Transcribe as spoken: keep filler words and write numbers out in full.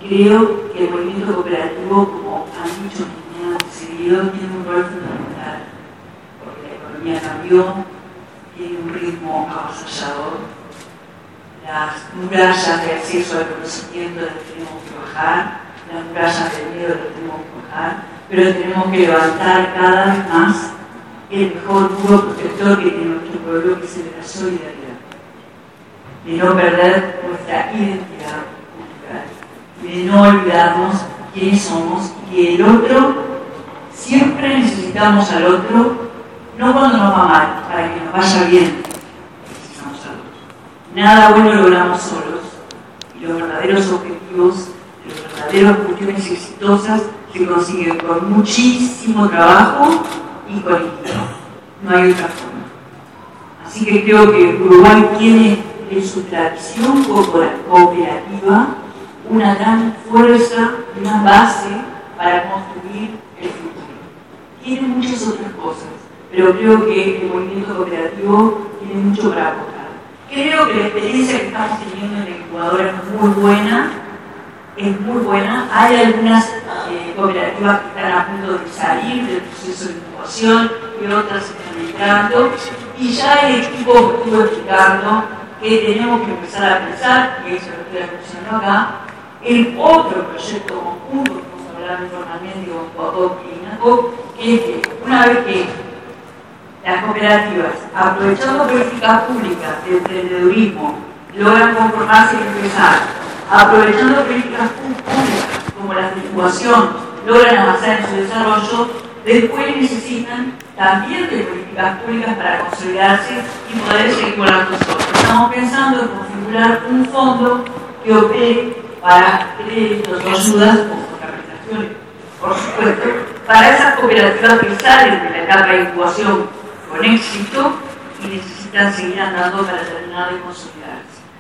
creo que el movimiento cooperativo, como han dicho mis antecedidos, tiene un rol fundamental, porque la economía cambió, tiene un ritmo avasallador, las murallas de acceso al conocimiento las tenemos que bajar, las murallas del miedo las tenemos que bajar, pero tenemos que levantar cada vez más el mejor muro protector que tiene nuestro pueblo, que es el de la solidaridad, de no perder nuestra identidad cultural, de no olvidarnos quiénes somos y que el otro, siempre necesitamos al otro, no cuando nos va mal, para que nos vaya bien, necesitamos al otro. Nada bueno logramos solos, y los verdaderos objetivos, las verdaderas cuestiones exitosas se consiguen con muchísimo trabajo y colectivo. No hay otra forma. Así que creo que Uruguay tiene en su tradición cooperativa una gran fuerza, una base para construir el futuro. Tiene muchas otras cosas, pero creo que el movimiento cooperativo tiene mucho para aportar. Creo que la experiencia que estamos teniendo en el Ecuador es muy buena, es muy buena. Hay algunas eh, cooperativas que están a punto de salir del proceso de innovación y otras están entrando, y ya el equipo estuvo explicando que tenemos que empezar a pensar, y eso lo estoy anunciando acá, en otro proyecto conjunto que vamos a hablar informalmente con Coacoc y INACOC, que es que una vez que las cooperativas, aprovechando políticas públicas de emprendedurismo, logran conformarse y empezar, aprovechando políticas públicas como las de incubación, logran avanzar en su desarrollo, después necesitan también de políticas públicas para consolidarse y poder seguir volando solos. Estamos pensando en configurar un fondo que opere para créditos o ayudas o capitalizaciones, por supuesto, para esas cooperativas que salen de la etapa de incubación con éxito y necesitan seguir andando para terminar de consolidarse.